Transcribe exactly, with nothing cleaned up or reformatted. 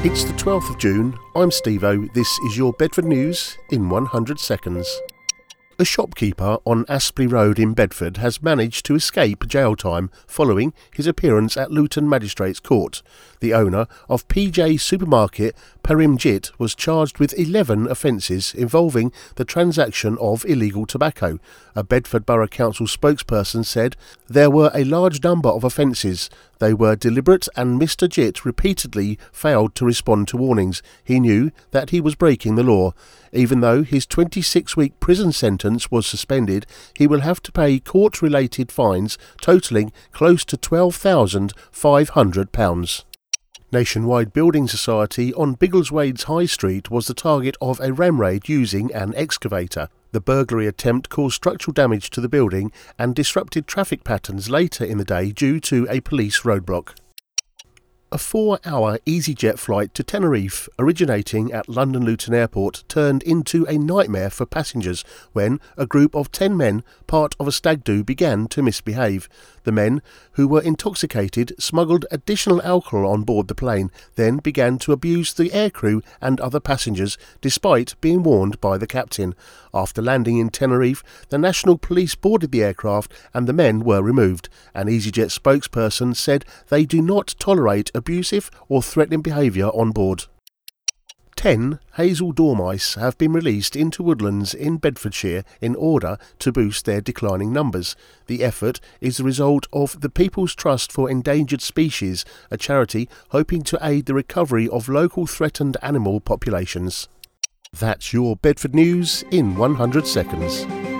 It's the twelfth of June, I'm Steve-O, this is your Bedford News in one hundred seconds. A shopkeeper on Aspley Road in Bedford has managed to escape jail time following his appearance at Luton Magistrates Court. The owner of P J Supermarket, Perimjit, was charged with eleven offences involving the transaction of illegal tobacco. A Bedford Borough Council spokesperson said there were a large number of offences. They were deliberate and Mister Jit repeatedly failed to respond to warnings. He knew that he was breaking the law. Even though his twenty-six week prison sentence was suspended, he will have to pay court-related fines totalling close to twelve thousand five hundred pounds. Nationwide Building Society on Biggleswade's High Street was the target of a ram raid using an excavator. The burglary attempt caused structural damage to the building and disrupted traffic patterns later in the day due to a police roadblock. A four-hour EasyJet flight to Tenerife, originating at London Luton Airport, turned into a nightmare for passengers when a group of ten men, part of a stag do, began to misbehave. The men, who were intoxicated, smuggled additional alcohol on board the plane, then began to abuse the aircrew and other passengers, despite being warned by the captain. After landing in Tenerife, the National Police boarded the aircraft and the men were removed. An EasyJet spokesperson said they do not tolerate abusive or threatening behaviour on board. Ten hazel dormice have been released into woodlands in Bedfordshire in order to boost their declining numbers. The effort is the result of the People's Trust for Endangered Species, a charity hoping to aid the recovery of local threatened animal populations. That's your Bedford News in one hundred seconds.